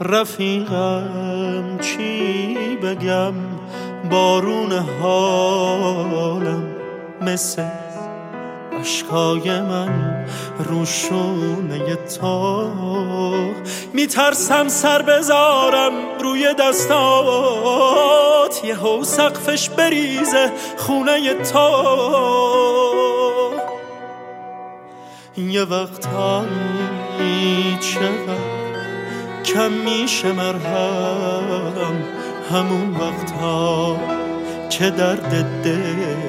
رفیقم چی بگم، بارون حالم مثل اشکای من روشونه تو. میترسم سر بذارم روی دستات، یهو سقفش بریزه خونه تو. یه وقتایی چقدر کم میشه مرهم، همون وقتا که درد دل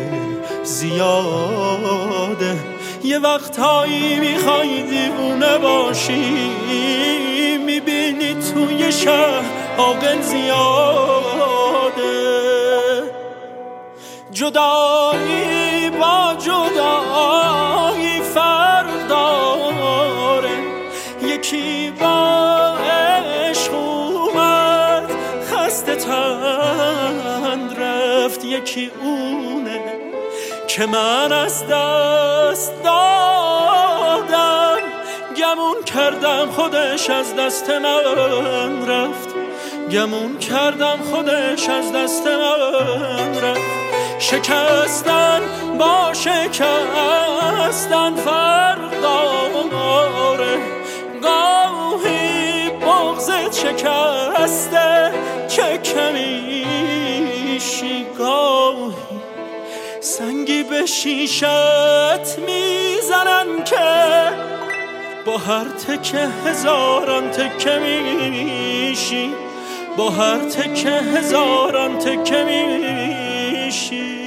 زیاده. یه وقتایی میخوای دیوونه باشی، میبینی توی شهر عاقل زیاده. جدایی با جدایی فرق داره، یکی با عشق اومد خسته تن رفت، یکی اونه که من از دست دادم. گمون کردم خودش از دست من رفت، گمون کردم خودش از دست من رفت. شکستن با شکستن فرق داره، گاهی بغضت شکسته چه کمیشی، گاهی سنگی به شیشت میزنن که با هر تکه هزاران تکه میشی، با هر تکه هزاران تکه میشی.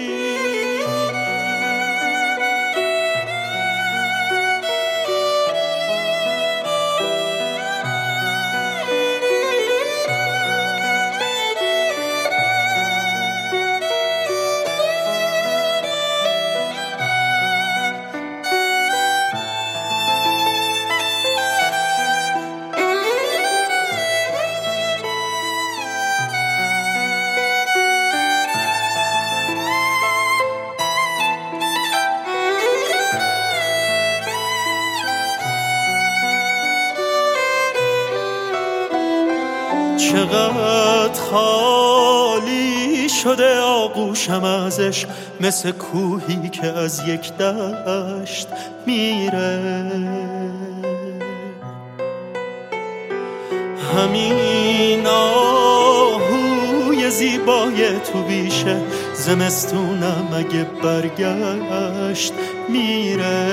چقدر خالی شده آغوشم ازش، مثل کوهی که از یک دشت میره. همین آهوی زیبای تو بیشه، زمستونم اگه برگشت میره.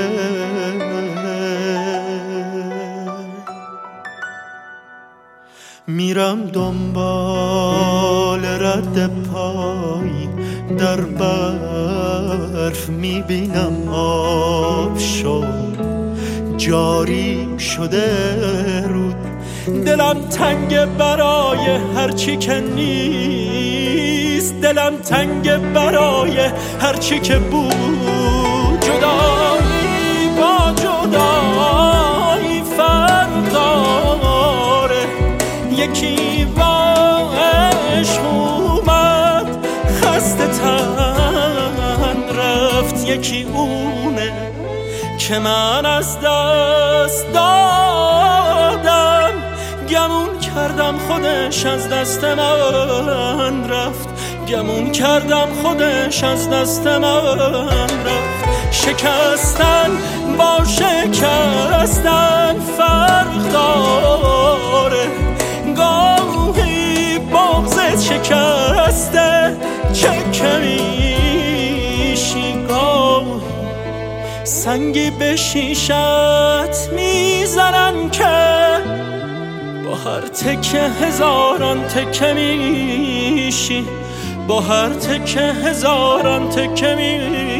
میرم دنبال رد پای در برف، میبینم آب شد جاری شده رود. دلم تنگ برای هرچی که نیست، دلم تنگ برای هرچی که بود. جدایی با جدایی فرق داره، یکی با عشق اومد خسته تن رفت، یکی اونه که من از دست دادم. گمون کردم خودش از دست من رفت، گمون کردم خودش از دست من رفت. شکستن با شکستن فرق داره، گاهی بغضت شکسته چه کمیشی، گاهی سنگی به شیشت میزنن که با هر تکه هزاران تکه میشی، با هر تکه هزاران تکه میشی.